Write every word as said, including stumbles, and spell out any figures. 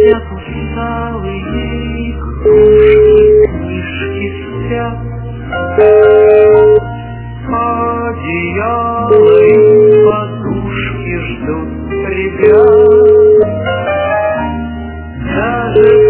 Спят усталые игрушки, книжки спят, одеяло и подушки ждут ребят. Даже